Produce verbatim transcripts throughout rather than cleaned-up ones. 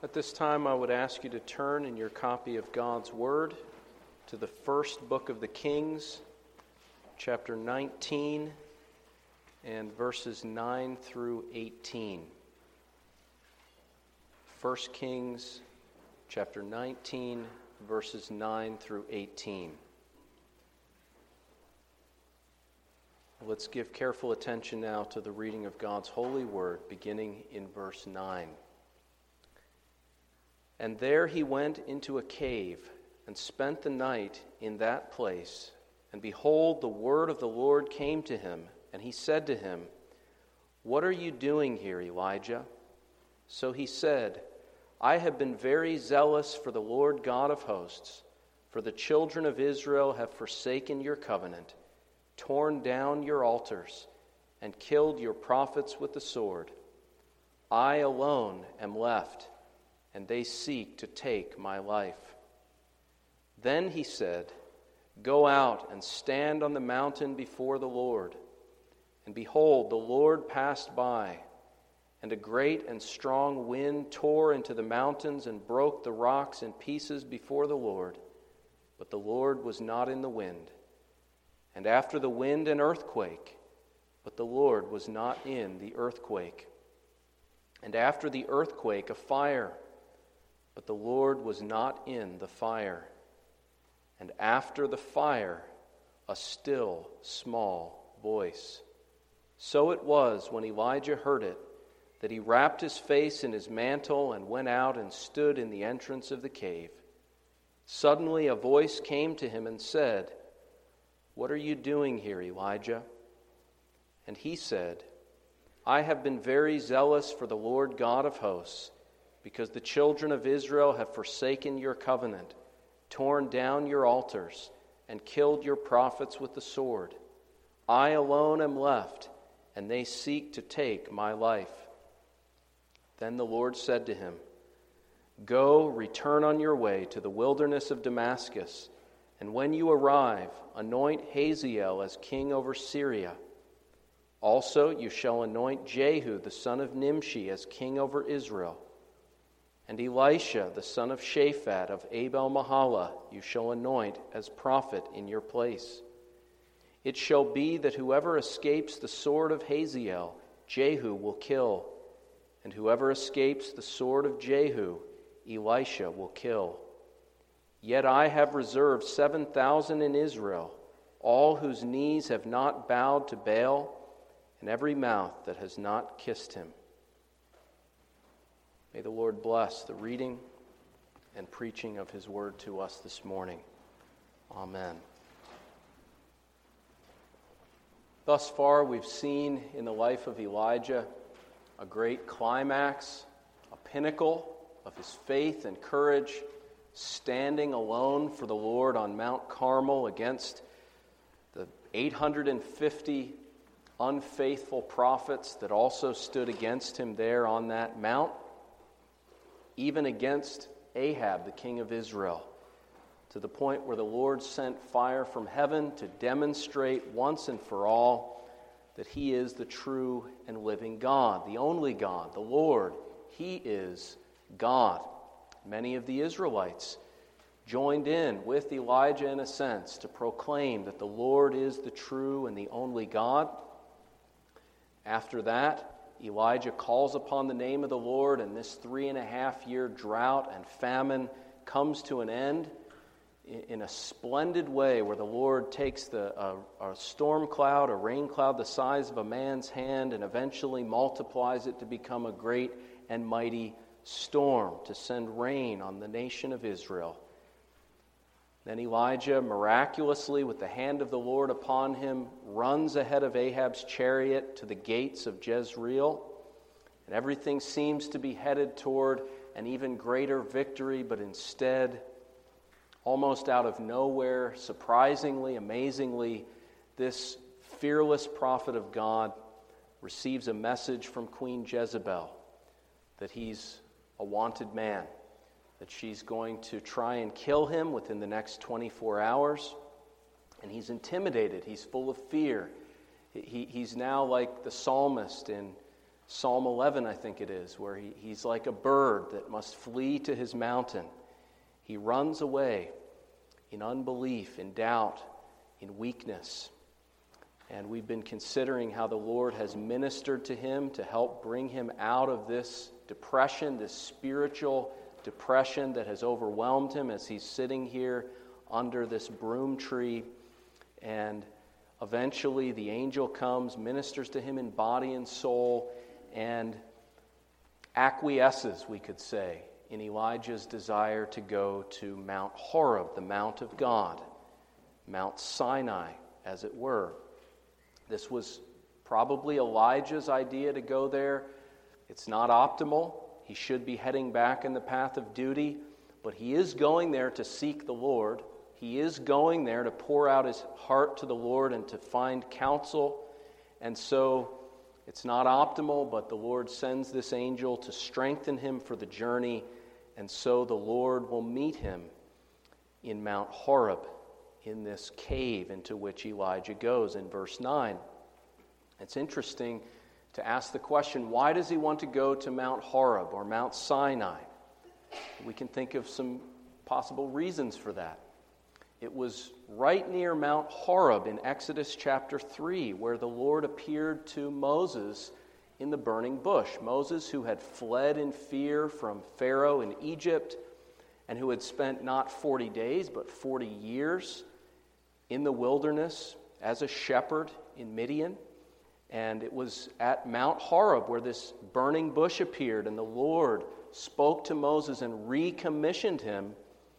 At this time, I would ask you to turn in your copy of God's Word to the first book of the Kings, chapter nineteen, and verses nine through eighteen. First Kings, chapter nineteen, verses nine through eighteen. Let's give careful attention now to the reading of God's holy word, beginning in verse nine. And there he went into a cave and spent the night in that place. And behold, the word of the Lord came to him, and he said to him, "What are you doing here, Elijah?" So he said, "I have been very zealous for the Lord God of hosts, for the children of Israel have forsaken your covenant, torn down your altars, and killed your prophets with the sword. I alone am left, and they seek to take my life." Then he said, "Go out and stand on the mountain before the Lord." And behold, the Lord passed by, and a great and strong wind tore into the mountains and broke the rocks in pieces before the Lord. But the Lord was not in the wind. And after the wind, an earthquake, but the Lord was not in the earthquake. And after the earthquake, a fire, but the Lord was not in the fire. And after the fire, a still small voice. So it was, when Elijah heard it, that he wrapped his face in his mantle and went out and stood in the entrance of the cave. Suddenly a voice came to him and said, "What are you doing here, Elijah?" And he said, "I have been very zealous for the Lord God of hosts, because the children of Israel have forsaken your covenant, torn down your altars, and killed your prophets with the sword. I alone am left, and they seek to take my life." Then the Lord said to him, "Go, return on your way to the wilderness of Damascus, and when you arrive, anoint Hazael as king over Syria. Also you shall anoint Jehu the son of Nimshi as king over Israel. And Elisha, the son of Shaphat of Abel-Mahalah, you shall anoint as prophet in your place. It shall be that whoever escapes the sword of Hazael, Jehu will kill, and whoever escapes the sword of Jehu, Elisha will kill. Yet I have reserved seven thousand in Israel, all whose knees have not bowed to Baal, and every mouth that has not kissed him." May the Lord bless the reading and preaching of his word to us this morning. Amen. Thus far, we've seen in the life of Elijah a great climax, a pinnacle of his faith and courage, standing alone for the Lord on Mount Carmel against the eight hundred fifty unfaithful prophets that also stood against him there on that mount, even against Ahab, the king of Israel, to the point where the Lord sent fire from heaven to demonstrate once and for all that he is the true and living God, the only God, the Lord. He is God. Many of the Israelites joined in with Elijah in a sense to proclaim that the Lord is the true and the only God. After that, Elijah calls upon the name of the Lord, and this three and a half year drought and famine comes to an end in a splendid way, where the Lord takes the, a, a storm cloud, a rain cloud the size of a man's hand, and eventually multiplies it to become a great and mighty storm to send rain on the nation of Israel. Then Elijah, miraculously, with the hand of the Lord upon him, runs ahead of Ahab's chariot to the gates of Jezreel, and everything seems to be headed toward an even greater victory, but instead, almost out of nowhere, surprisingly, amazingly, this fearless prophet of God receives a message from Queen Jezebel that he's a wanted man, that she's going to try and kill him within the next twenty-four hours. And he's intimidated. He's full of fear. He, he's now like the psalmist in Psalm eleven, I think it is, where he, he's like a bird that must flee to his mountain. He runs away in unbelief, in doubt, in weakness. And we've been considering how the Lord has ministered to him to help bring him out of this depression, this spiritual depression that has overwhelmed him as he's sitting here under this broom tree. And eventually the angel comes, ministers to him in body and soul, and acquiesces, we could say, in Elijah's desire to go to Mount Horeb, the Mount of God, Mount Sinai, as it were. This was probably Elijah's idea to go there. It's not optimal. He should be heading back in the path of duty, but he is going there to seek the Lord. He is going there to pour out his heart to the Lord and to find counsel. And so it's not optimal, but the Lord sends this angel to strengthen him for the journey. And so the Lord will meet him in Mount Horeb, in this cave into which Elijah goes in verse nine. It's interesting to ask the question, why does he want to go to Mount Horeb or Mount Sinai? We can think of some possible reasons for that. It was right near Mount Horeb in Exodus chapter three, where the Lord appeared to Moses in the burning bush. Moses, who had fled in fear from Pharaoh in Egypt, and who had spent not forty days, but forty years in the wilderness as a shepherd in Midian. And it was at Mount Horeb where this burning bush appeared, and the Lord spoke to Moses and recommissioned him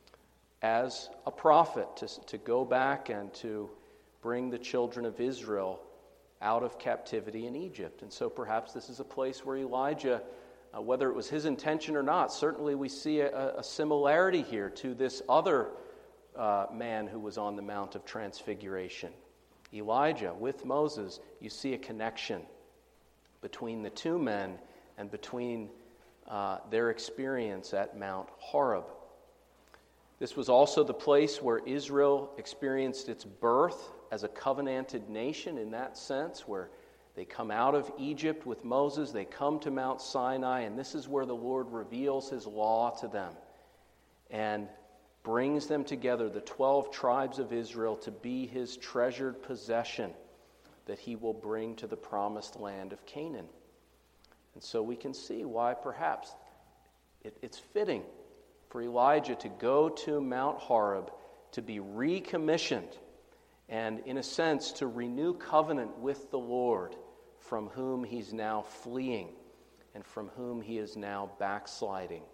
as a prophet to, to go back and to bring the children of Israel out of captivity in Egypt. And so perhaps this is a place where Elijah, uh, whether it was his intention or not, certainly we see a, a similarity here to this other uh, man who was on the Mount of Transfiguration. Elijah with Moses, you see a connection between the two men and between uh, their experience at Mount Horeb. This was also the place where Israel experienced its birth as a covenanted nation in that sense, where they come out of Egypt with Moses, they come to Mount Sinai, and this is where the Lord reveals his law to them and brings them together, the twelve tribes of Israel, to be his treasured possession that he will bring to the promised land of Canaan. And so we can see why perhaps it, it's fitting for Elijah to go to Mount Horeb to be recommissioned and, in a sense, to renew covenant with the Lord, from whom he's now fleeing and from whom he is now backsliding.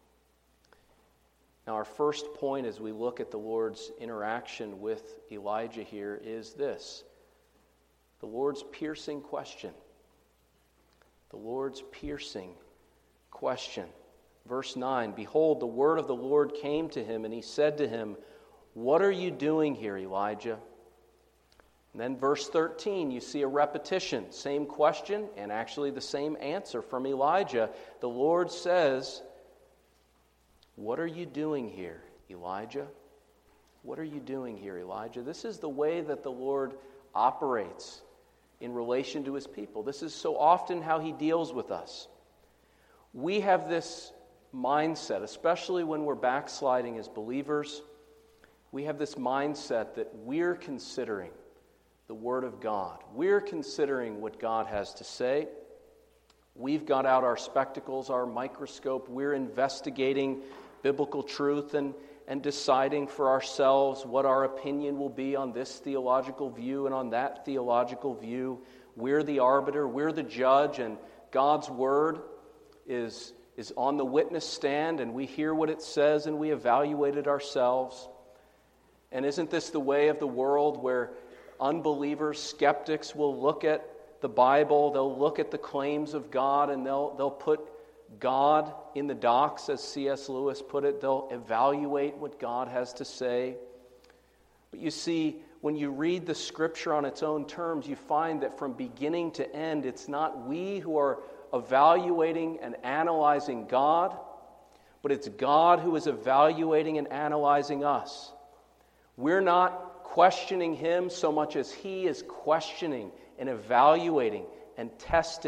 Now, our first point as we look at the Lord's interaction with Elijah here is this: the Lord's piercing question. The Lord's piercing question. Verse nine, "Behold, the word of the Lord came to him, and he said to him, 'What are you doing here, Elijah?' And then verse thirteen, you see a repetition. Same question, and actually the same answer from Elijah. The Lord says, 'What are you doing here, Elijah? What are you doing here, Elijah?'" This is the way that the Lord operates in relation to his people. This is so often how he deals with us. We have this mindset, especially when we're backsliding as believers, we have this mindset that we're considering the Word of God. We're considering what God has to say. We've got out our spectacles, our microscope. We're investigating biblical truth and, and deciding for ourselves what our opinion will be on this theological view and on that theological view. We're the arbiter, we're the judge, and God's Word is, is on the witness stand, and we hear what it says and we evaluate it ourselves. And isn't this the way of the world, where unbelievers, skeptics will look at the Bible, they'll look at the claims of God, and they'll they'll put God in the docks, as C S Lewis put it. They'll evaluate what God has to say. But you see, when you read the Scripture on its own terms, you find that from beginning to end, it's not we who are evaluating and analyzing God, but it's God who is evaluating and analyzing us. We're not questioning him so much as he is questioning and evaluating and testing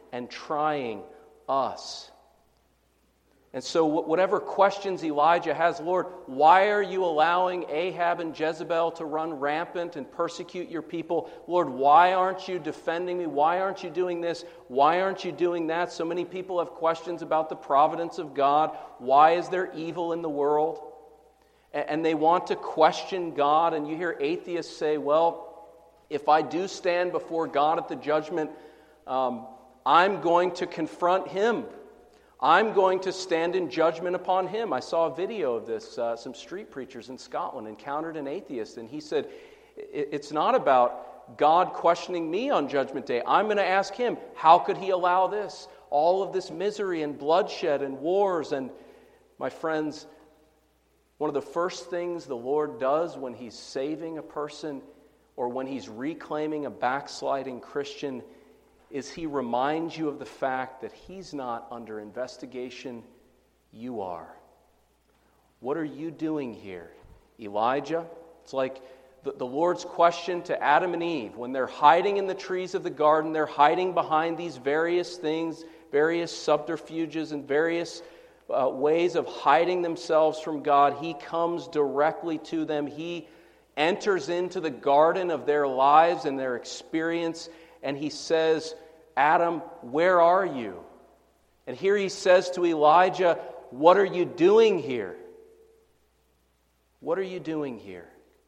and trying us. And so whatever questions Elijah has, Lord, why are you allowing Ahab and Jezebel to run rampant and persecute your people? Lord, why aren't you defending me? Why aren't you doing this? Why aren't you doing that? So many people have questions about the providence of God. Why is there evil in the world? And they want to question God, and you hear atheists say, well, if I do stand before God at the judgment, um, I'm going to confront Him. I'm going to stand in judgment upon Him. I saw a video of this. Uh, some street preachers in Scotland encountered an atheist, and he said, it's not about God questioning me on Judgment Day. I'm going to ask Him, how could He allow this? All of this misery and bloodshed and wars. And my friends, one of the first things the Lord does when He's saving a person or when He's reclaiming a backsliding Christian is He reminds you of the fact that He's not under investigation, you are. What are you doing here, Elijah? It's like the, the Lord's question to Adam and Eve. When they're hiding in the trees of the garden, they're hiding behind these various things, various subterfuges and various uh, ways of hiding themselves from God. He comes directly to them. He enters into the garden of their lives and their experience, and He says, Adam, where are you? And here He says to Elijah, what are you doing here? What are you doing here?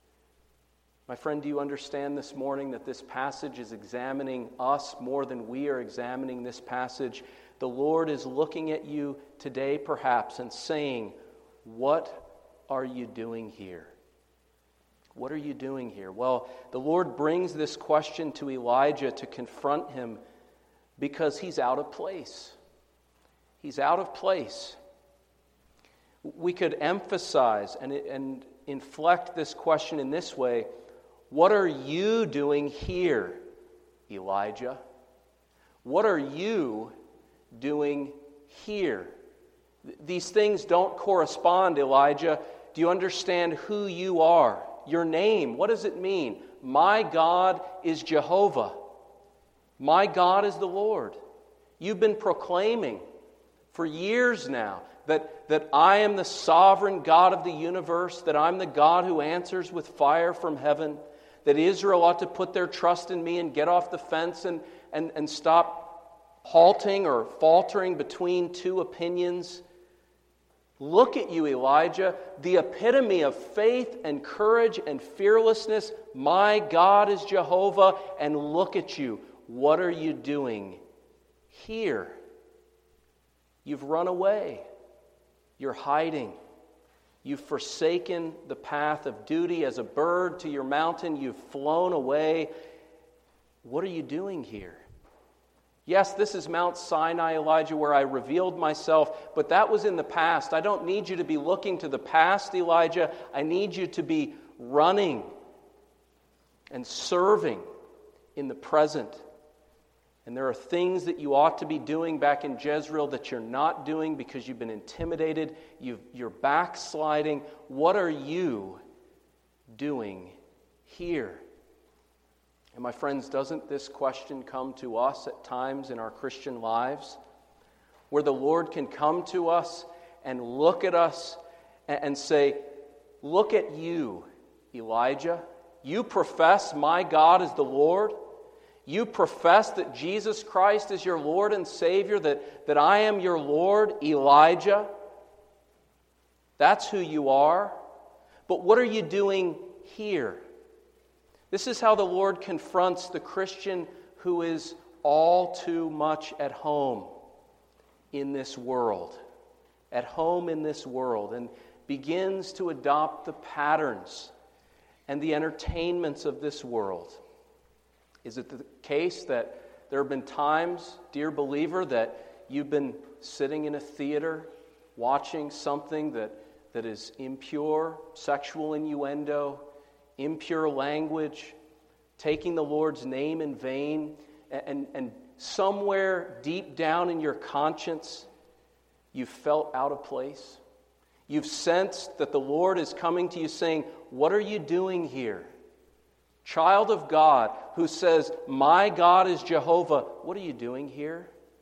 My friend, do you understand this morning that this passage is examining us more than we are examining this passage? The Lord is looking at you today, perhaps, and saying, what are you doing here? What are you doing here? Well, the Lord brings this question to Elijah to confront him because he's out of place. He's out of place. We could emphasize and, and inflect this question in this way. What are you doing here, Elijah? What are you doing here? These things don't correspond, Elijah. Do you understand who you are? Your name, what does it mean? My God is Jehovah. My God is the Lord. You've been proclaiming for years now that, that I am the sovereign God of the universe, that I'm the God who answers with fire from heaven, that Israel ought to put their trust in me and get off the fence and, and, and stop halting or faltering between two opinions. Look at you, Elijah, the epitome of faith and courage and fearlessness. My God is Jehovah, and look at you. What are you doing here? You've run away. You're hiding. You've forsaken the path of duty. As a bird to your mountain, you've flown away. What are you doing here? Yes, this is Mount Sinai, Elijah, where I revealed myself, but that was in the past. I don't need you to be looking to the past, Elijah. I need you to be running and serving in the present. And there are things that you ought to be doing back in Jezreel that you're not doing because you've been intimidated, you've, you're backsliding. What are you doing here? And my friends, doesn't this question come to us at times in our Christian lives where the Lord can come to us and look at us and say, look at you, Elijah. You profess my God is the Lord. You profess that Jesus Christ is your Lord and Savior, that, that I am your Lord, Elijah. That's who you are. But what are you doing here? This is how the Lord confronts the Christian who is all too much at home in this world, at home in this world, and begins to adopt the patterns and the entertainments of this world. Is it the case that there have been times, dear believer, that you've been sitting in a theater watching something that, that is impure, sexual innuendo, impure language, taking the Lord's name in vain, and, and, and somewhere deep down in your conscience, you've felt out of place? You've sensed that the Lord is coming to you saying, what are you doing here? Child of God who says, my God is Jehovah, what are you doing here?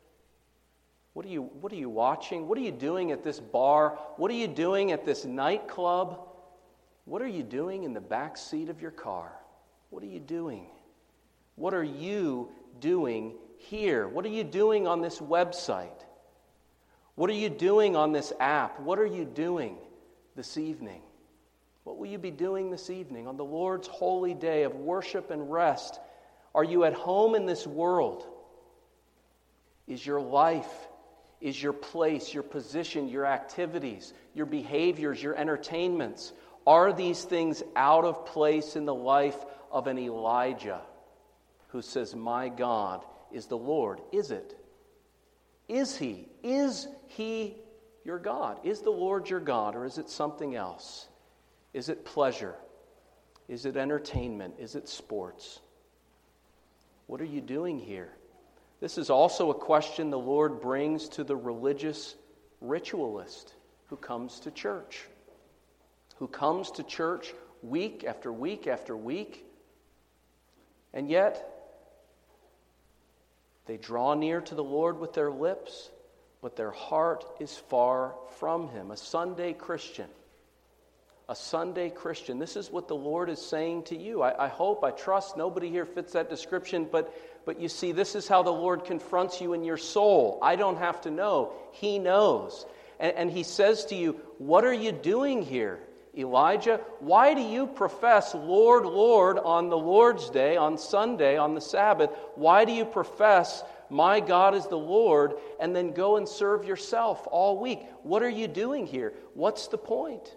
What are you, what are you watching? What are you doing at this bar? What are you doing at this nightclub? What are you doing in the back seat of your car? What are you doing? What are you doing here? What are you doing on this website? What are you doing on this app? What are you doing this evening? What will you be doing this evening on the Lord's holy day of worship and rest? Are you at home in this world? Is your life, is your place, your position, your activities, your behaviors, your entertainments, are these things out of place in the life of an Elijah who says, "My God is the Lord"? Is it? Is He? Is He your God? Is the Lord your God, or is it something else? Is it pleasure? Is it entertainment? Is it sports? What are you doing here? This is also a question the Lord brings to the religious ritualist who comes to church. Who comes to church week after week after week, and yet they draw near to the Lord with their lips, but their heart is far from Him. A Sunday Christian. A Sunday Christian. This is what the Lord is saying to you. I, I hope, I trust nobody here fits that description, but, but you see, this is how the Lord confronts you in your soul. I don't have to know. He knows. And, and He says to you, what are you doing here, Elijah? Why do you profess Lord, Lord on the Lord's day, on Sunday, on the Sabbath? Why do you profess my God is the Lord and then go and serve yourself all week? What are you doing here? What's the point?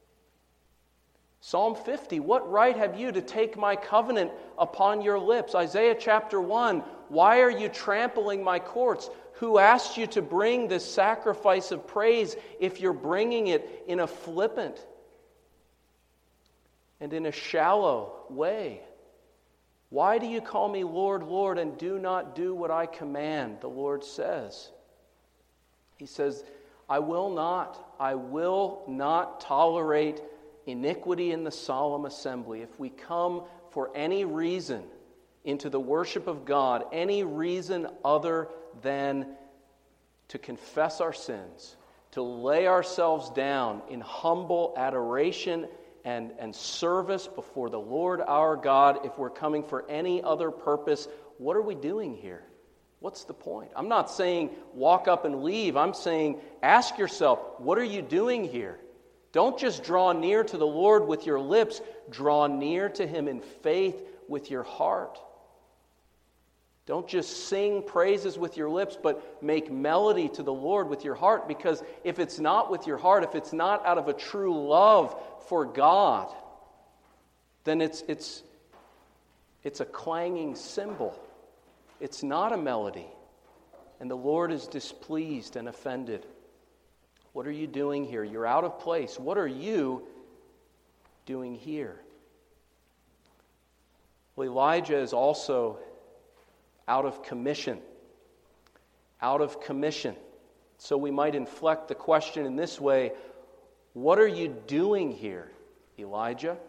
Psalm fifty, what right have you to take my covenant upon your lips? Isaiah chapter one, why are you trampling my courts? Who asked you to bring this sacrifice of praise if you're bringing it in a flippant and in a shallow way? Why do you call me Lord, Lord, and do not do what I command? The Lord says. He says, I will not, I will not tolerate iniquity in the solemn assembly. If we come for any reason into the worship of God, any reason other than to confess our sins, to lay ourselves down in humble adoration and, and service before the Lord our God, if we're coming for any other purpose, what are we doing here? What's the point? I'm not saying walk up and leave. I'm saying ask yourself, what are you doing here? Don't just draw near to the Lord with your lips. Draw near to Him in faith with your heart. Don't just sing praises with your lips, but make melody to the Lord with your heart. Because if it's not with your heart, if it's not out of a true love for God, then it's it's it's a clanging cymbal. It's not a melody. And the Lord is displeased and offended. What are you doing here? You're out of place. What are you doing here? Well, Elijah is also out of commission. Out of commission. So we might inflect the question in this way, what are you doing here, Elijah?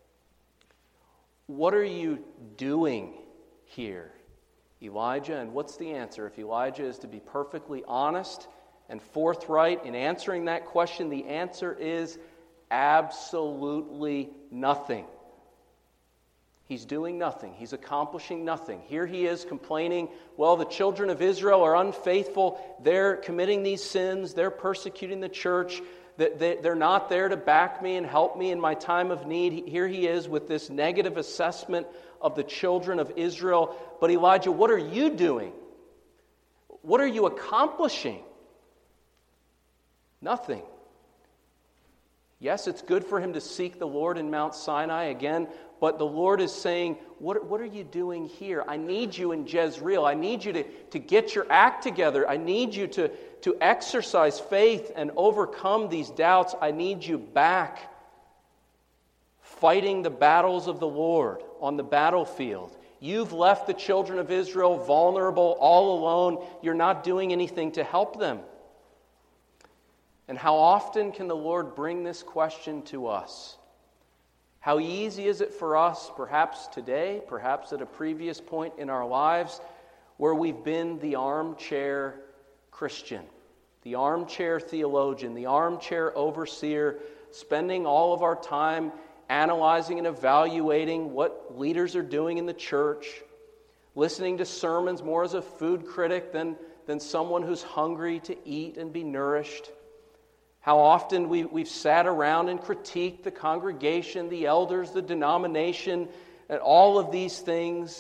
What are you doing here, Elijah? And what's the answer? If Elijah is to be perfectly honest and forthright in answering that question, the answer is absolutely nothing. He's doing nothing. He's accomplishing nothing. Here he is complaining, well, the children of Israel are unfaithful. They're committing these sins. They're persecuting the church. They're not there to back me and help me in my time of need. Here he is with this negative assessment of the children of Israel. But Elijah, what are you doing? What are you accomplishing? Nothing. Yes, it's good for him to seek the Lord in Mount Sinai again, but the Lord is saying, what, what are you doing here? I need you in Jezreel. I need you to, to get your act together. I need you to, to exercise faith and overcome these doubts. I need you back fighting the battles of the Lord on the battlefield. You've left the children of Israel vulnerable, all alone. You're not doing anything to help them. And how often can the Lord bring this question to us? How easy is it for us, perhaps today, perhaps at a previous point in our lives, where we've been the armchair Christian, the armchair theologian, the armchair overseer, spending all of our time analyzing and evaluating what leaders are doing in the church, listening to sermons more as a food critic than, than someone who's hungry to eat and be nourished. How often we, we've sat around and critiqued the congregation, the elders, the denomination, and all of these things.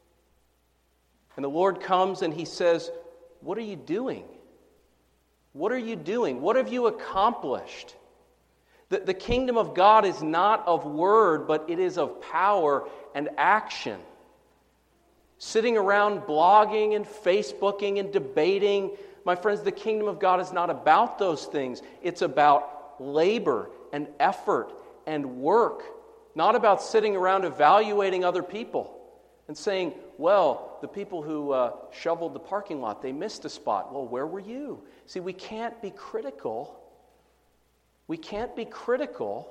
And the Lord comes and He says, what are you doing? What are you doing? What have you accomplished? The, the kingdom of God is not of word, but it is of power and action. Sitting around blogging and Facebooking and debating, my friends, the kingdom of God is not about those things. It's about labor and effort and work, not about sitting around evaluating other people and saying, well, the people who uh, shoveled the parking lot, they missed a spot. Well, where were you? See, we can't be critical. We can't be critical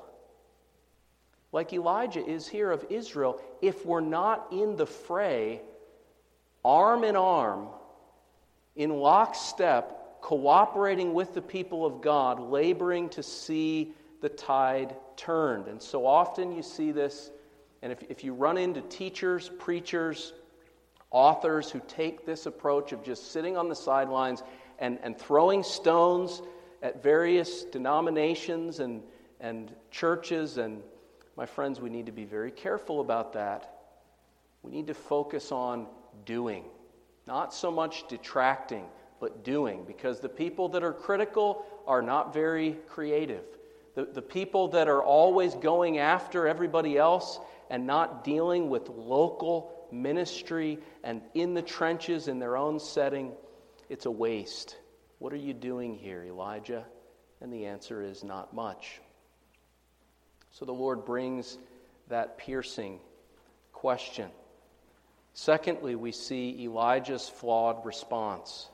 like Elijah is here of Israel if we're not in the fray, arm in arm, in lockstep, cooperating with the people of God, laboring to see the tide turned. And so often you see this, and if, if you run into teachers, preachers, authors who take this approach of just sitting on the sidelines and, and throwing stones at various denominations and, and churches, and my friends, we need to be very careful about that. We need to focus on doing. Not so much detracting, but doing. Because the people that are critical are not very creative. The, the people that are always going after everybody else and not dealing with local ministry and in the trenches in their own setting, it's a waste. What are you doing here, Elijah? And the answer is not much. So the Lord brings that piercing question. Secondly, we see Elijah's flawed response.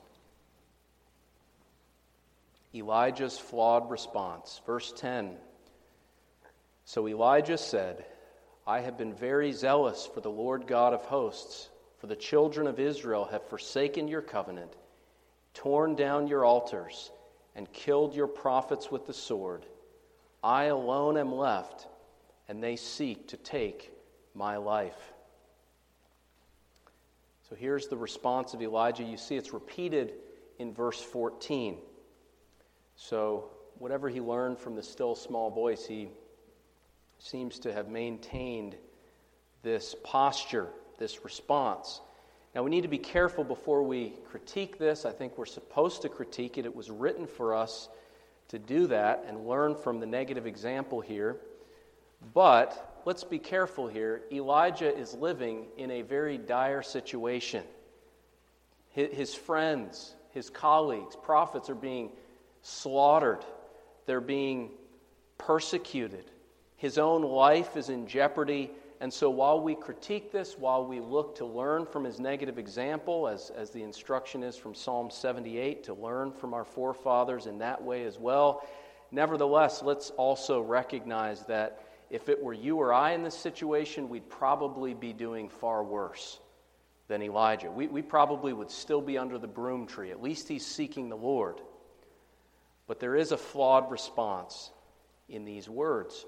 Elijah's flawed response. Verse ten. So Elijah said, I have been very zealous for the Lord God of hosts, for the children of Israel have forsaken your covenant, torn down your altars, and killed your prophets with the sword. I alone am left, and they seek to take my life. So here's the response of Elijah. You see it's repeated in verse fourteen. So whatever he learned from the still small voice, he seems to have maintained this posture, this response. Now we need to be careful before we critique this. I think we're supposed to critique it. It was written for us to do that and learn from the negative example here. But let's be careful here. Elijah is living in a very dire situation. His friends, his colleagues, prophets are being slaughtered. They're being persecuted. His own life is in jeopardy. And so while we critique this, while we look to learn from his negative example, as, as the instruction is from Psalm seventy-eight, to learn from our forefathers in that way as well, nevertheless, let's also recognize that if it were you or I in this situation, we'd probably be doing far worse than Elijah. We, we probably would still be under the broom tree. At least he's seeking the Lord. But there is a flawed response in these words.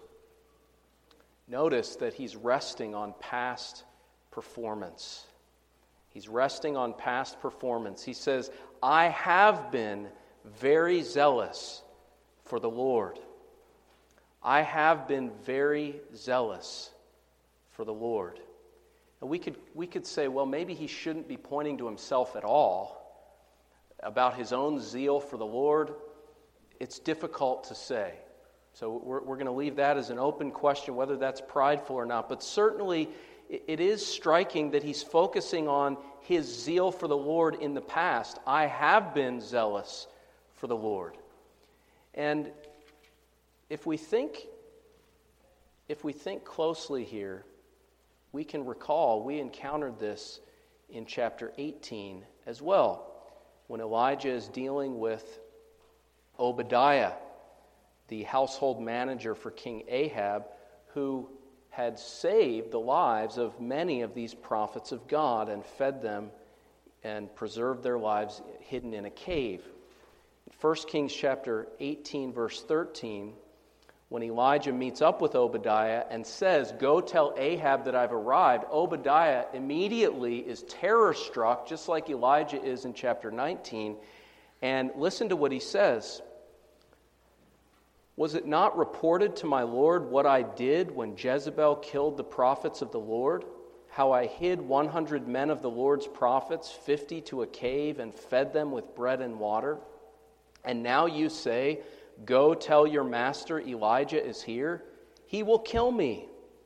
Notice that he's resting on past performance. He's resting on past performance. He says, I have been very zealous for the Lord. I have been very zealous for the Lord. And we could, we could say, well, maybe he shouldn't be pointing to himself at all about his own zeal for the Lord. It's difficult to say. So we're, we're going to leave that as an open question, whether that's prideful or not. But certainly it, it is striking that he's focusing on his zeal for the Lord in the past. I have been zealous for the Lord. And if we think, if we think closely here, we can recall we encountered this in chapter eighteen as well, when Elijah is dealing with Obadiah, the household manager for King Ahab, who had saved the lives of many of these prophets of God and fed them and preserved their lives hidden in a cave. First Kings chapter eighteen, verse thirteen, when Elijah meets up with Obadiah and says, "Go tell Ahab that I've arrived," Obadiah immediately is terror-struck, just like Elijah is in chapter nineteen. And listen to what he says. "Was it not reported to my Lord what I did when Jezebel killed the prophets of the Lord? How I hid one hundred men of the Lord's prophets, fifty to a cave, and fed them with bread and water? And now you say, 'Go tell your master Elijah is here. He will kill me.'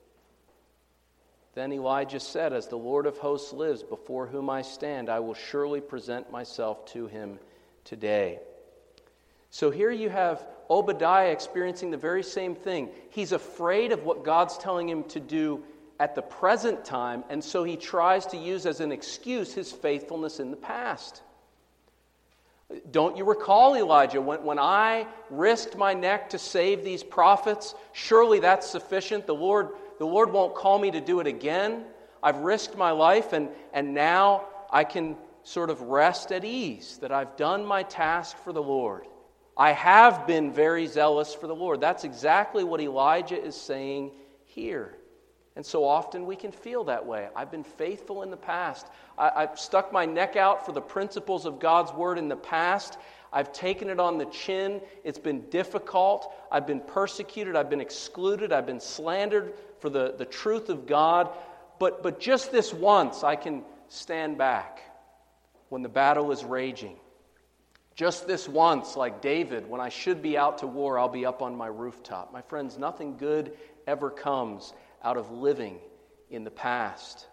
Then Elijah said, 'As the Lord of hosts lives, before whom I stand, I will surely present myself to him today.'" So here you have Obadiah experiencing the very same thing. He's afraid of what God's telling him to do at the present time, and so he tries to use as an excuse his faithfulness in the past. Don't you recall, Elijah, when, when I risked my neck to save these prophets? Surely that's sufficient. The Lord, the Lord won't call me to do it again. I've risked my life, and, and now I can sort of rest at ease that I've done my task for the Lord. I have been very zealous for the Lord. That's exactly what Elijah is saying here. And so often we can feel that way. I've been faithful in the past. I, I've stuck my neck out for the principles of God's Word in the past. I've taken it on the chin. It's been difficult. I've been persecuted. I've been excluded. I've been slandered for the, the truth of God. But, but just this once, I can stand back when the battle is raging. Just this once, like David, when I should be out to war, I'll be up on my rooftop. My friends, nothing good ever comes out of living in the past.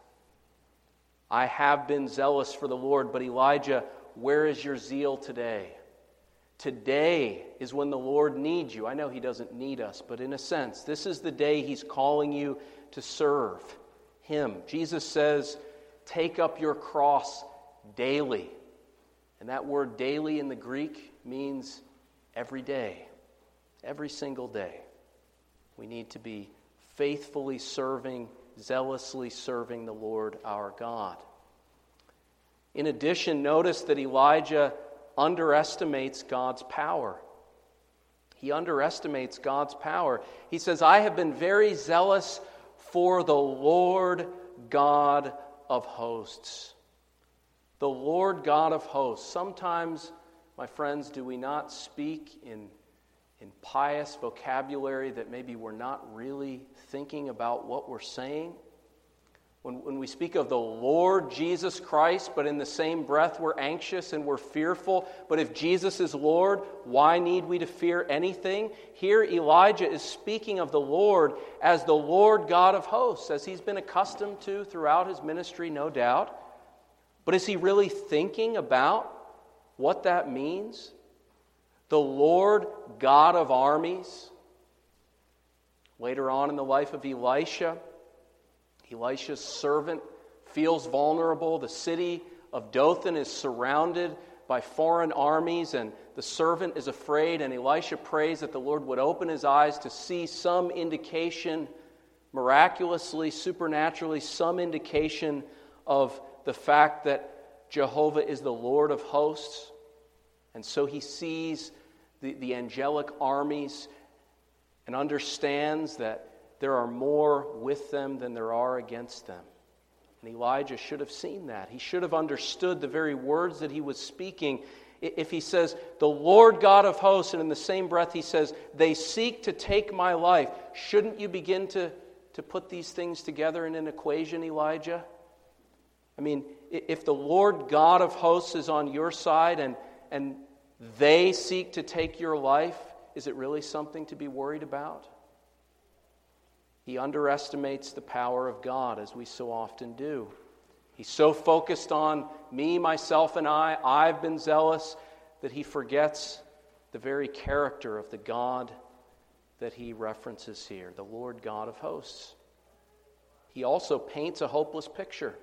I have been zealous for the Lord, but Elijah, where is your zeal today? Today is when the Lord needs you. I know He doesn't need us, but in a sense, this is the day He's calling you to serve Him. Jesus says, take up your cross daily. And that word daily in the Greek means every day, every single day. We need to be faithfully serving, zealously serving the Lord our God. In addition, notice that Elijah underestimates God's power. He underestimates God's power. He says, I have been very zealous for the Lord God of hosts. The Lord God of hosts. Sometimes, my friends, do we not speak in in pious vocabulary that maybe we're not really thinking about what we're saying? When, when we speak of the Lord Jesus Christ, but in the same breath we're anxious and we're fearful. But if Jesus is Lord, why need we to fear anything? Here Elijah is speaking of the Lord as the Lord God of hosts, as he's been accustomed to throughout his ministry, no doubt. But is he really thinking about what that means? The Lord God of armies. Later on in the life of Elisha, Elisha's servant feels vulnerable. The city of Dothan is surrounded by foreign armies, and the servant is afraid, and Elisha prays that the Lord would open his eyes to see some indication, miraculously, supernaturally, some indication of the fact that Jehovah is the Lord of hosts. And so he sees the, the angelic armies and understands that there are more with them than there are against them. And Elijah should have seen that. He should have understood the very words that he was speaking. If he says, the Lord God of hosts, and in the same breath he says, they seek to take my life, shouldn't you begin to, to put these things together in an equation, Elijah? I mean, if the Lord God of hosts is on your side and, and they seek to take your life, is it really something to be worried about? He underestimates the power of God, as we so often do. He's so focused on me, myself, and I, I've been zealous, that he forgets the very character of the God that he references here, the Lord God of hosts. He also paints a hopeless picture.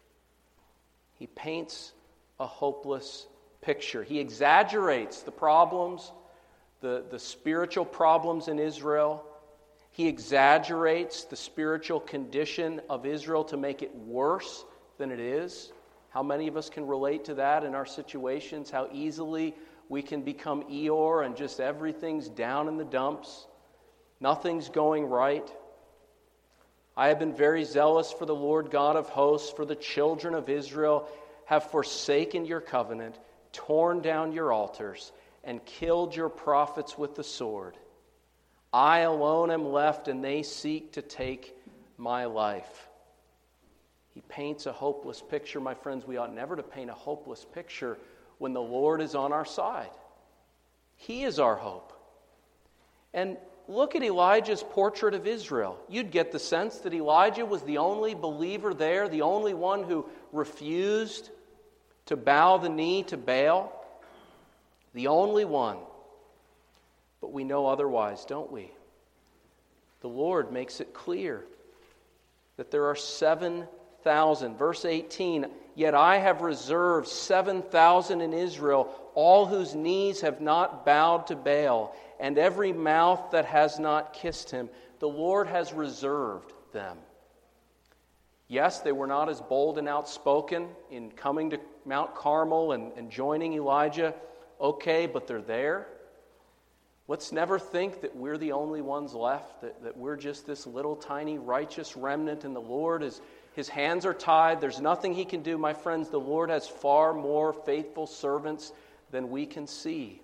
He paints a hopeless picture. He exaggerates the problems, the, the spiritual problems in Israel. He exaggerates the spiritual condition of Israel to make it worse than it is. How many of us can relate to that in our situations? How easily we can become Eeyore and just everything's down in the dumps. Nothing's going right. I have been very zealous for the Lord God of hosts, for the children of Israel have forsaken your covenant, torn down your altars, and killed your prophets with the sword. I alone am left, and they seek to take my life. He paints a hopeless picture. My friends, we ought never to paint a hopeless picture when the Lord is on our side. He is our hope. And look at Elijah's portrait of Israel. You'd get the sense that Elijah was the only believer there, the only one who refused to bow the knee to Baal. The only one. But we know otherwise, don't we? The Lord makes it clear that there are seven thousand. Verse eighteen, yet I have reserved seven thousand in Israel, all whose knees have not bowed to Baal, and every mouth that has not kissed him. The Lord has reserved them. Yes, they were not as bold and outspoken in coming to Mount Carmel and, and joining Elijah. Okay, but they're there. Let's never think that we're the only ones left, that, that we're just this little tiny righteous remnant and the Lord is, his hands are tied. There's nothing he can do. My friends, the Lord has far more faithful servants than we can see.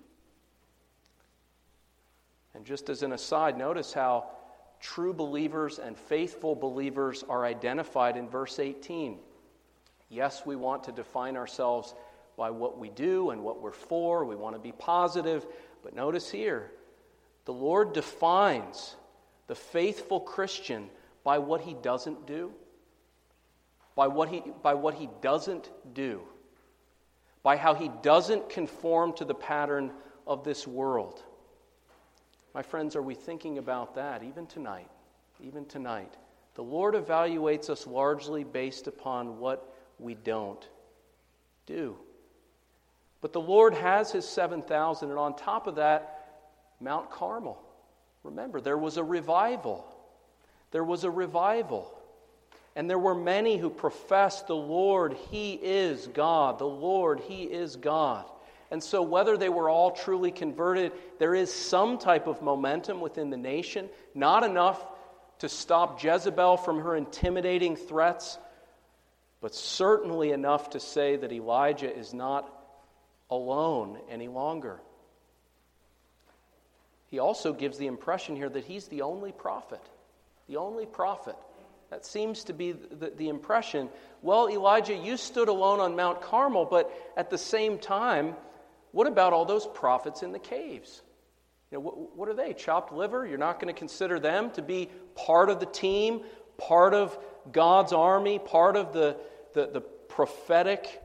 And just as an aside, notice how true believers and faithful believers are identified in verse eighteen. Yes, we want to define ourselves by what we do and what we're for. We want to be positive. But notice here, the Lord defines the faithful Christian by what he doesn't do. By what he, by what he doesn't do. By how he doesn't conform to the pattern of this world. My friends, are we thinking about that even tonight? Even tonight. The Lord evaluates us largely based upon what we don't do. But the Lord has his seven thousand, and on top of that, Mount Carmel. Remember, there was a revival. There was a revival. And there were many who professed the Lord, he is God. The Lord, he is God. And so whether they were all truly converted, there is some type of momentum within the nation. Not enough to stop Jezebel from her intimidating threats, but certainly enough to say that Elijah is not alone any longer. He also gives the impression here that he's the only prophet. The only prophet. That seems to be the, the impression. Well, Elijah, you stood alone on Mount Carmel, but at the same time, what about all those prophets in the caves? You know, what, what are they? Chopped liver? You're not going to consider them to be part of the team, part of God's army, part of the, the, the prophetic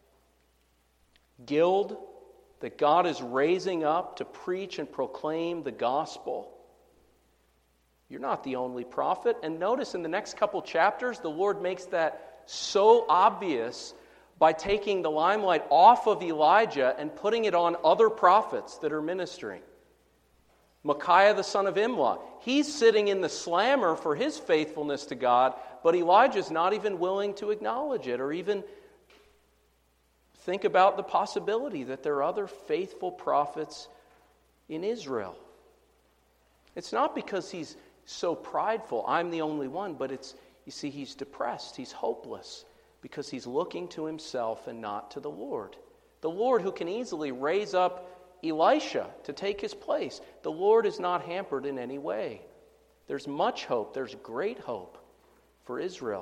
guild that God is raising up to preach and proclaim the gospel? You're not the only prophet. And notice in the next couple chapters, the Lord makes that so obvious by taking the limelight off of Elijah and putting it on other prophets that are ministering. Micaiah the son of Imlah, he's sitting in the slammer for his faithfulness to God, but Elijah's not even willing to acknowledge it or even think about the possibility that there are other faithful prophets in Israel. It's not because he's so prideful, I'm the only one, but it's, you see, he's depressed, he's hopeless, because he's looking to himself and not to the Lord. The Lord who can easily raise up Elisha to take his place. The Lord is not hampered in any way. There's much hope, there's great hope for Israel.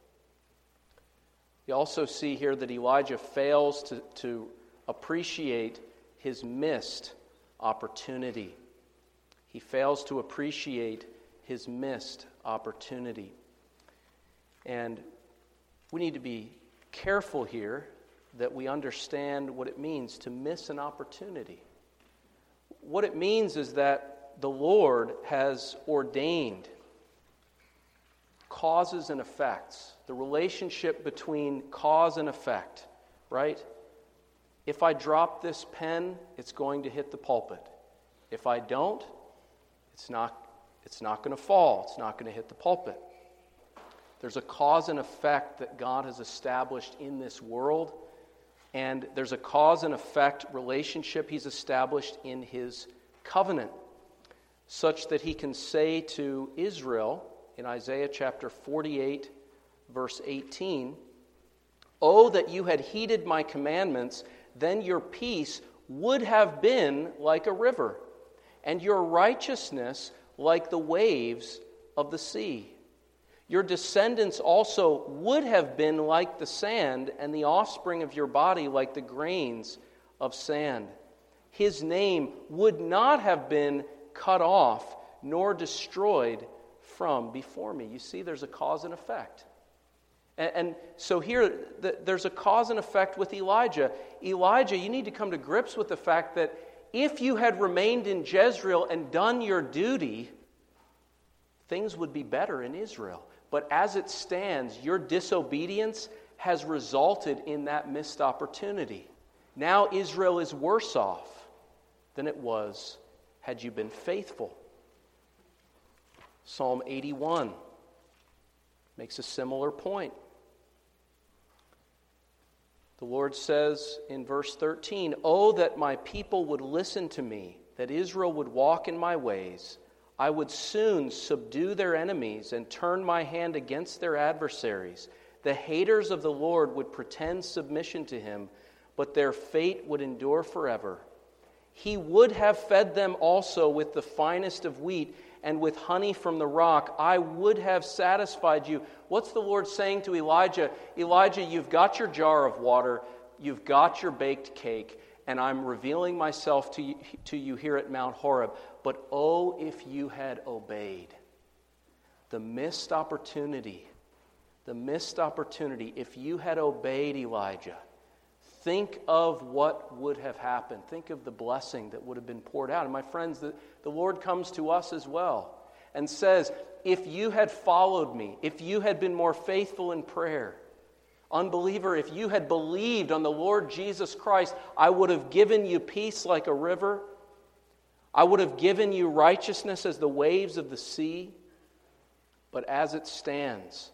You also see here that Elijah fails to, to appreciate his missed opportunity. He fails to appreciate his missed opportunity. And we need to be careful here that we understand what it means to miss an opportunity. What it means is that the Lord has ordained causes and effects, the relationship between cause and effect, right? If I drop this pen, it's going to hit the pulpit. If I don't, it's not, it's not going to fall. It's not going to hit the pulpit. There's a cause and effect that God has established in this world, and there's a cause and effect relationship he's established in his covenant, such that he can say to Israel in Isaiah chapter forty-eight, verse eighteen, "Oh, that you had heeded my commandments, then your peace would have been like a river, and your righteousness like the waves of the sea. Your descendants also would have been like the sand, and the offspring of your body like the grains of sand. His name would not have been cut off, nor destroyed from before me." You see, there's a cause and effect. And, and so here, the, there's a cause and effect with Elijah. Elijah, you need to come to grips with the fact that if you had remained in Jezreel and done your duty, things would be better in Israel. But as it stands, your disobedience has resulted in that missed opportunity. Now Israel is worse off than it was had you been faithful. Psalm eighty-one makes a similar point. The Lord says in verse thirteen, "Oh, that my people would listen to me, that Israel would walk in my ways. I would soon subdue their enemies and turn my hand against their adversaries. The haters of the Lord would pretend submission to him, but their fate would endure forever. He would have fed them also with the finest of wheat, and with honey from the rock. I would have satisfied you." What's the Lord saying to Elijah? Elijah, you've got your jar of water, you've got your baked cake, and I'm revealing myself to you, to you here at Mount Horeb. But oh, if you had obeyed. The missed opportunity, the missed opportunity, if you had obeyed Elijah, think of what would have happened. Think of the blessing that would have been poured out. And my friends, the, the Lord comes to us as well and says, if you had followed me, if you had been more faithful in prayer, unbeliever, if you had believed on the Lord Jesus Christ, I would have given you peace like a river. I would have given you righteousness as the waves of the sea. But as it stands,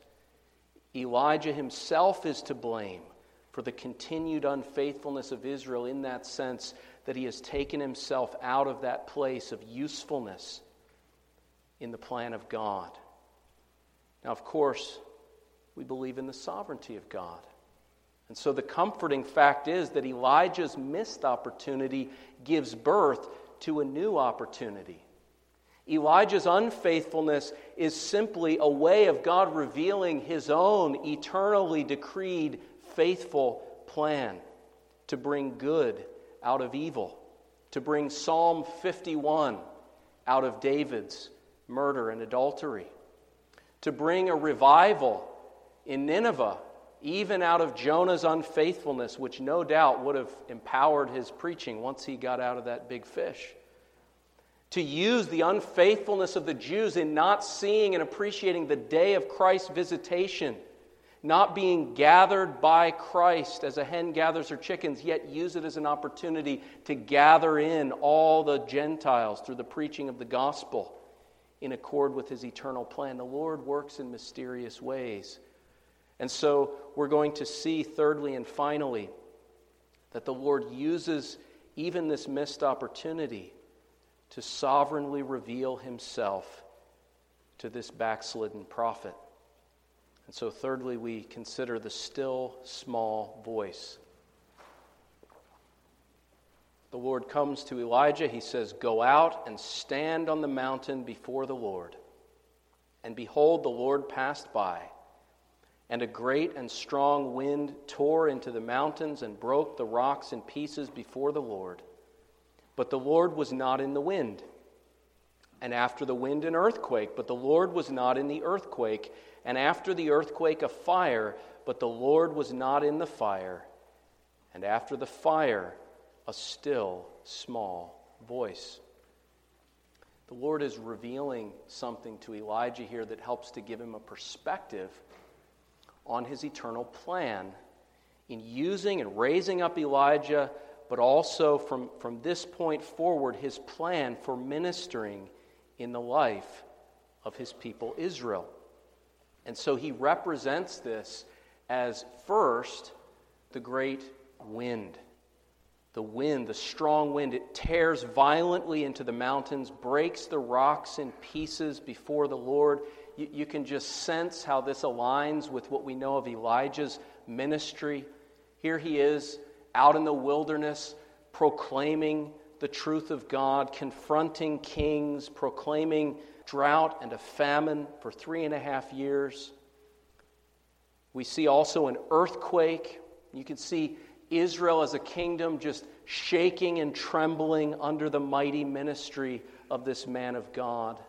Elijah himself is to blame for the continued unfaithfulness of Israel, in that sense that he has taken himself out of that place of usefulness in the plan of God. Now, of course, we believe in the sovereignty of God. And so the comforting fact is that Elijah's missed opportunity gives birth to a new opportunity. Elijah's unfaithfulness is simply a way of God revealing his own eternally decreed faithful plan to bring good out of evil, to bring Psalm fifty-one out of David's murder and adultery, to bring a revival in Nineveh, even out of Jonah's unfaithfulness, which no doubt would have empowered his preaching once he got out of that big fish. To use the unfaithfulness of the Jews in not seeing and appreciating the day of Christ's visitation, not being gathered by Christ as a hen gathers her chickens, yet use it as an opportunity to gather in all the Gentiles through the preaching of the gospel in accord with his eternal plan. The Lord works in mysterious ways. And so we're going to see, thirdly and finally, that the Lord uses even this missed opportunity to sovereignly reveal himself to this backslidden prophet. And so thirdly, we consider the still small voice. The Lord comes to Elijah. He says, "Go out and stand on the mountain before the Lord." And behold, the Lord passed by, and a great and strong wind tore into the mountains and broke the rocks in pieces before the Lord. But the Lord was not in the wind. And after the wind, an earthquake, but the Lord was not in the earthquake. And after the earthquake, a fire, but the Lord was not in the fire. And after the fire, a still small voice. The Lord is revealing something to Elijah here that helps to give him a perspective on his eternal plan in using and raising up Elijah, but also from, from this point forward, his plan for ministering in the life of his people Israel. And so he represents this as first the great wind. The wind, the strong wind, it tears violently into the mountains, breaks the rocks in pieces before the Lord. You, you can just sense how this aligns with what we know of Elijah's ministry. Here he is out in the wilderness, proclaiming the truth of God, confronting kings, proclaiming drought and a famine for three and a half years. We see also an earthquake. You can see Israel as a kingdom just shaking and trembling under the mighty ministry of this man of God.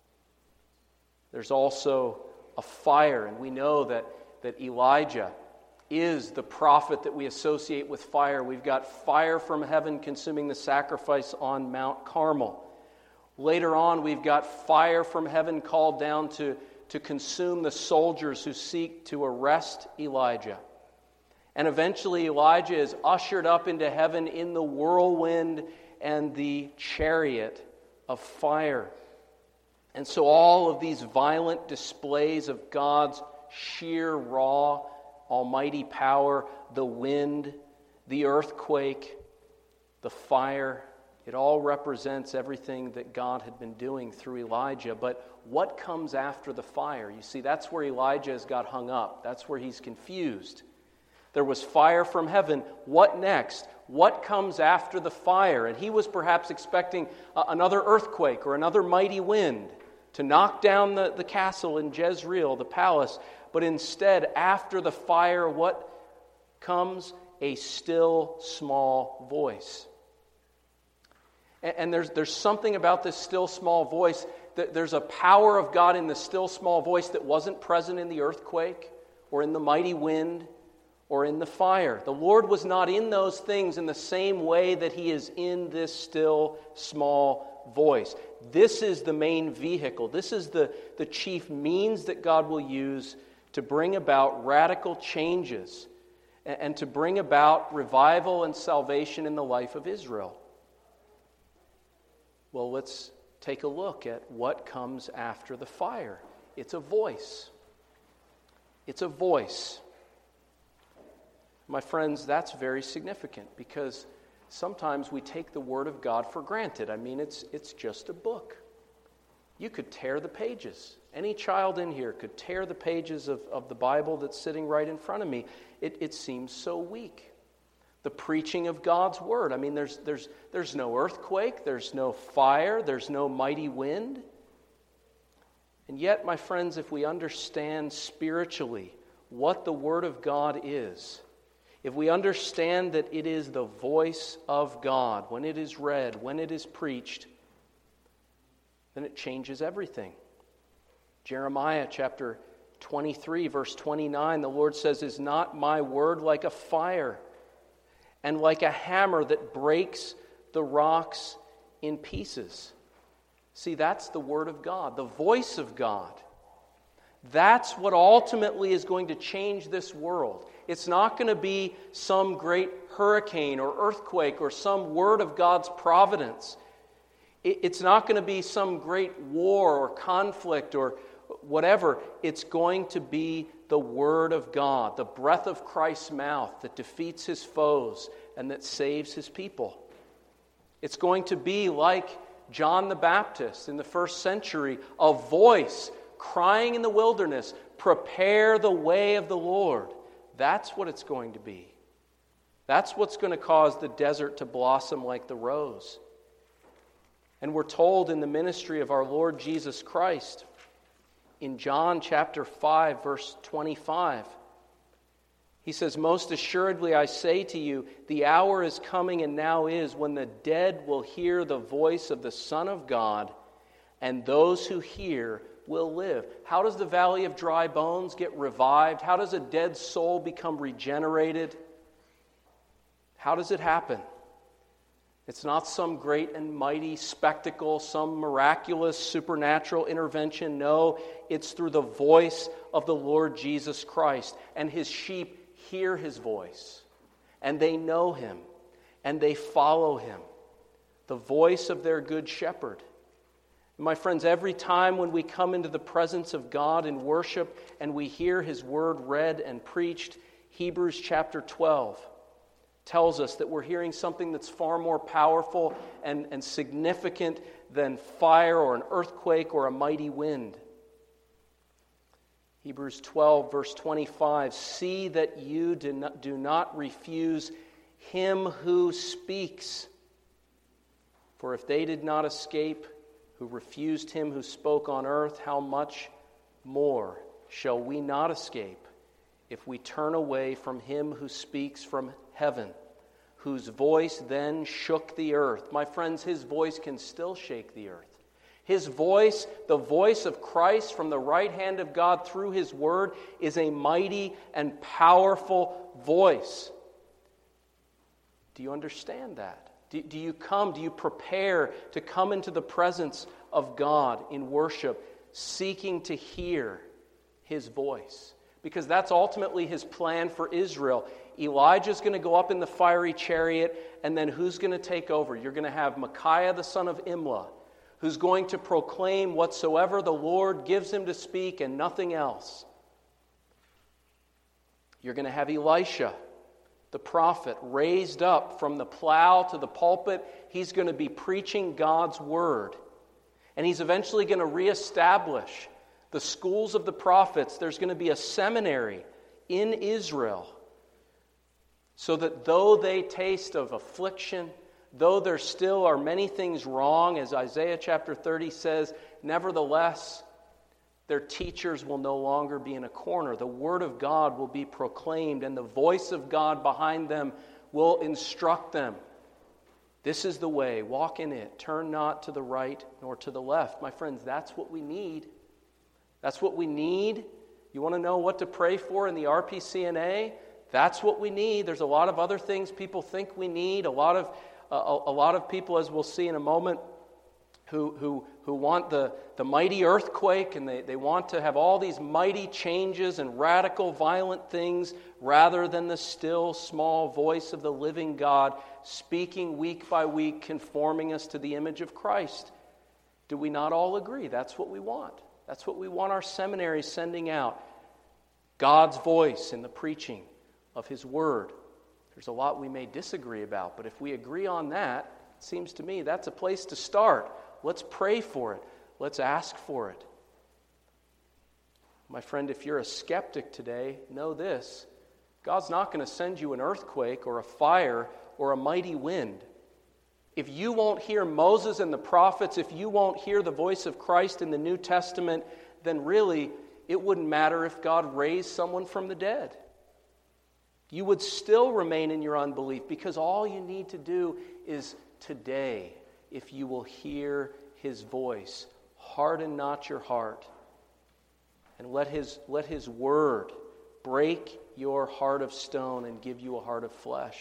There's also a fire, and we know that, that Elijah is the prophet that we associate with fire. We've got fire from heaven consuming the sacrifice on Mount Carmel. Later on, we've got fire from heaven called down to, to consume the soldiers who seek to arrest Elijah. And eventually Elijah is ushered up into heaven in the whirlwind and the chariot of fire. And so all of these violent displays of God's sheer, raw, almighty power, the wind, the earthquake, the fire, it all represents everything that God had been doing through Elijah. But what comes after the fire? You see, that's where Elijah has got hung up. That's where he's confused. There was fire from heaven. What next? What comes after the fire? And he was perhaps expecting uh, another earthquake or another mighty wind to knock down the, the castle in Jezreel, the palace. But instead, after the fire, what comes? A still small voice. And, and there's, there's something about this still small voice. That there's a power of God in the still small voice that wasn't present in the earthquake or in the mighty wind or in the fire. The Lord was not in those things in the same way that He is in this still small voice. This is the main vehicle. This is the, the chief means that God will use to bring about radical changes and, and to bring about revival and salvation in the life of Israel. Well, let's take a look at what comes after the fire. It's a voice. It's a voice. My friends, that's very significant because sometimes we take the Word of God for granted. I mean, it's it's just a book. You could tear the pages. Any child in here could tear the pages of, of the Bible that's sitting right in front of me. It, it seems so weak. The preaching of God's Word. I mean, there's there's there's no earthquake, there's no fire, there's no mighty wind. And yet, my friends, if we understand spiritually what the Word of God is, if we understand that it is the voice of God, when it is read, when it is preached, then it changes everything. Jeremiah chapter twenty-three, verse twenty-nine, the Lord says, "Is not my word like a fire, and like a hammer that breaks the rocks in pieces?" See, that's the Word of God, the voice of God. That's what ultimately is going to change this world. It's not going to be some great hurricane or earthquake or some word of God's providence. It's not going to be some great war or conflict or whatever. It's going to be the Word of God, the breath of Christ's mouth that defeats His foes and that saves His people. It's going to be like John the Baptist in the first century, a voice crying in the wilderness, "Prepare the way of the Lord." That's what it's going to be. That's what's going to cause the desert to blossom like the rose. And we're told in the ministry of our Lord Jesus Christ, in John chapter five, verse twenty-five, He says, "Most assuredly I say to you, the hour is coming and now is, when the dead will hear the voice of the Son of God, and those who hear will live." How does the valley of dry bones get revived? How does a dead soul become regenerated? How does it happen? It's not some great and mighty spectacle, some miraculous supernatural intervention. No, it's through the voice of the Lord Jesus Christ. And His sheep hear His voice, and they know Him, and they follow Him. The voice of their good shepherd. My friends, every time when we come into the presence of God in worship and we hear His Word read and preached, Hebrews chapter twelve tells us that we're hearing something that's far more powerful and, and significant than fire or an earthquake or a mighty wind. Hebrews twelve, verse twenty-five, see that you do not, do not refuse Him who speaks. For if they did not escape, who refused Him who spoke on earth, how much more shall we not escape if we turn away from Him who speaks from heaven, whose voice then shook the earth? My friends, His voice can still shake the earth. His voice, the voice of Christ from the right hand of God through His Word, is a mighty and powerful voice. Do you understand that? Do, do you come, do you prepare to come into the presence of God in worship, seeking to hear His voice? Because that's ultimately His plan for Israel. Elijah's going to go up in the fiery chariot, and then who's going to take over? You're going to have Micaiah the son of Imlah, who's going to proclaim whatsoever the Lord gives him to speak and nothing else. You're going to have Elisha, the prophet, raised up from the plow to the pulpit. He's going to be preaching God's word. And he's eventually going to reestablish the schools of the prophets. There's going to be a seminary in Israel so that though they taste of affliction, though there still are many things wrong, as Isaiah chapter thirty says, nevertheless, their teachers will no longer be in a corner. The Word of God will be proclaimed, and the voice of God behind them will instruct them. This is the way, walk in it, turn not to the right nor to the left. My friends, that's what we need. That's what we need. You want to know what to pray for in the R P C N A? That's what we need. There's a lot of other things people think we need. A lot of a, a lot of people, as we'll see in a moment, who who who want the, the mighty earthquake, and they, they want to have all these mighty changes and radical, violent things, rather than the still, small voice of the living God speaking week by week, conforming us to the image of Christ. Do we not all agree? That's what we want. That's what we want our seminaries sending out. God's voice in the preaching of His Word. There's a lot we may disagree about, but if we agree on that, it seems to me that's a place to start. Let's pray for it. Let's ask for it. My friend, if you're a skeptic today, know this. God's not going to send you an earthquake or a fire or a mighty wind. If you won't hear Moses and the prophets, if you won't hear the voice of Christ in the New Testament, then really it wouldn't matter if God raised someone from the dead. You would still remain in your unbelief, because all you need to do is today, if you will hear His voice, harden not your heart, and let His, let His Word break your heart of stone and give you a heart of flesh.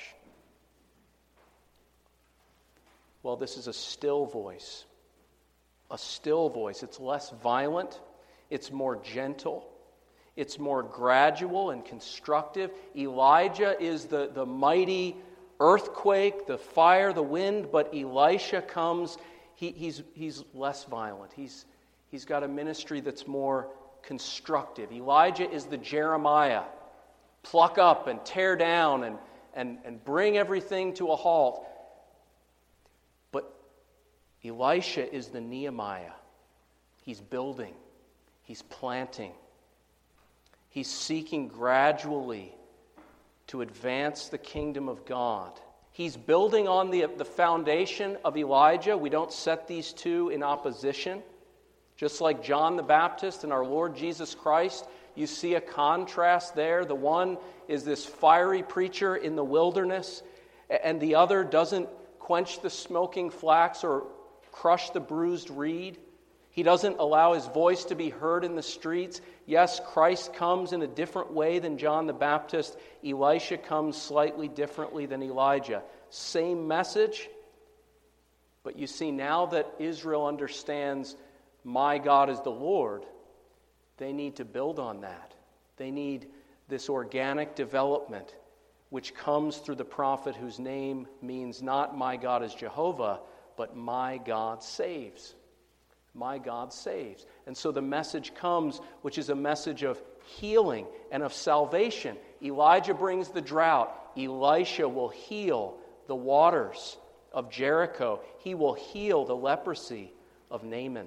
Well, this is a still voice. A still voice. It's less violent. It's more gentle. It's more gradual and constructive. Elijah is the, the mighty earthquake, the fire, the wind, but Elisha comes, he, he's, he's less violent. He's, he's got a ministry that's more constructive. Elijah is the Jeremiah. Pluck up and tear down and, and, and bring everything to a halt. But Elisha is the Nehemiah. He's building. He's planting. He's seeking gradually to advance the kingdom of God. He's building on the, the foundation of Elijah. We don't set these two in opposition. Just like John the Baptist and our Lord Jesus Christ, you see a contrast there. The one is this fiery preacher in the wilderness, and the other doesn't quench the smoking flax or crush the bruised reed. He doesn't allow his voice to be heard in the streets. Yes, Christ comes in a different way than John the Baptist. Elisha comes slightly differently than Elijah. Same message, but you see, now that Israel understands my God is the Lord, they need to build on that. They need this organic development, which comes through the prophet whose name means not my God is Jehovah, but my God saves. my God saves. And so the message comes, which is a message of healing and of salvation. Elijah brings the drought. Elisha will heal the waters of Jericho. He will heal the leprosy of Naaman.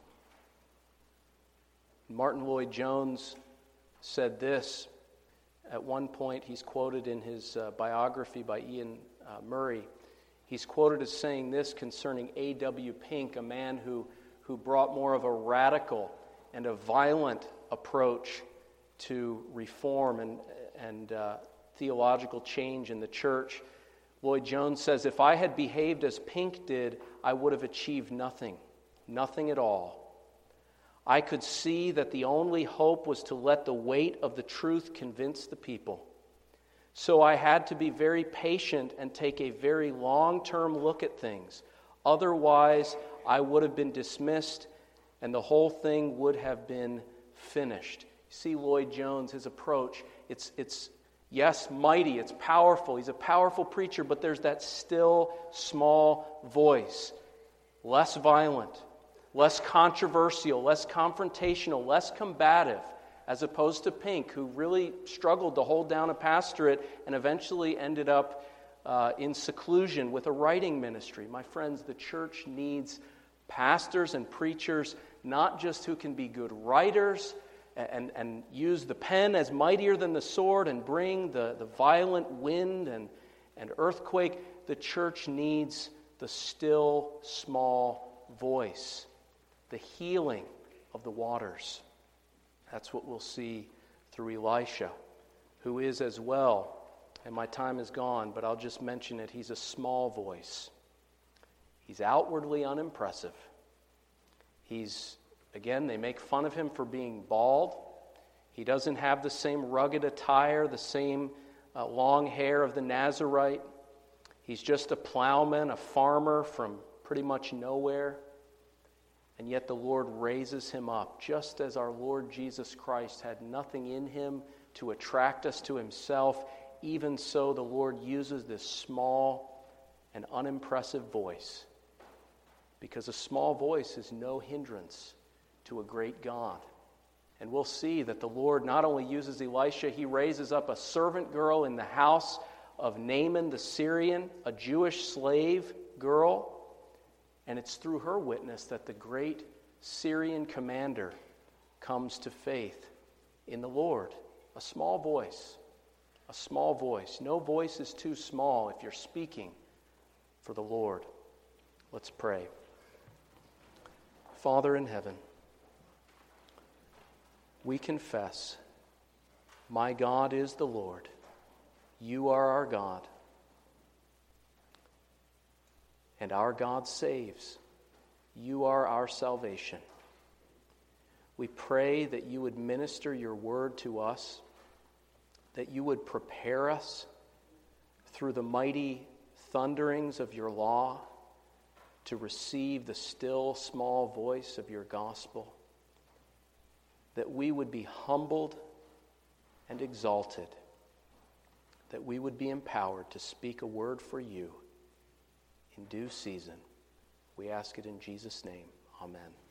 Martin Lloyd-Jones said this. At one point, he's quoted in his uh, biography by Ian uh, Murray. He's quoted as saying this concerning A W Pink, a man who, who brought more of a radical and a violent approach to reform and, and uh, theological change in the church. Lloyd-Jones says, if I had behaved as Pink did, I would have achieved nothing, nothing at all. I could see that the only hope was to let the weight of the truth convince the people. So I had to be very patient and take a very long-term look at things. Otherwise, I would have been dismissed and the whole thing would have been finished. You see Lloyd-Jones, his approach, it's, it's yes, mighty, it's powerful. He's a powerful preacher, but there's that still, small voice. Less violent, less controversial, less confrontational, less combative, as opposed to Pink, who really struggled to hold down a pastorate and eventually ended up uh, in seclusion with a writing ministry. My friends, the church needs pastors and preachers, not just who can be good writers and, and use the pen as mightier than the sword and bring the, the violent wind and, and earthquake. The church needs the still, small voice, the healing of the waters. That's what we'll see through Elisha, who is as well, and my time is gone, but I'll just mention it, he's a small voice. He's outwardly unimpressive. He's, again, they make fun of him for being bald. He doesn't have the same rugged attire, the same uh, long hair of the Nazarite. He's just a plowman, a farmer from pretty much nowhere. And yet the Lord raises him up, just as our Lord Jesus Christ had nothing in him to attract us to himself. Even so, the Lord uses this small and unimpressive voice, because a small voice is no hindrance to a great God. And we'll see that the Lord not only uses Elisha, he raises up a servant girl in the house of Naaman the Syrian, a Jewish slave girl. And it's through her witness that the great Syrian commander comes to faith in the Lord. A small voice. A small voice. No voice is too small if you're speaking for the Lord. Let's pray. Father in heaven, we confess, my God is the Lord. You are our God. And our God saves. You are our salvation. We pray that you would minister your word to us, that you would prepare us through the mighty thunderings of your law to receive the still small voice of your gospel, that we would be humbled and exalted, that we would be empowered to speak a word for you in due season. We ask it in Jesus' name. Amen.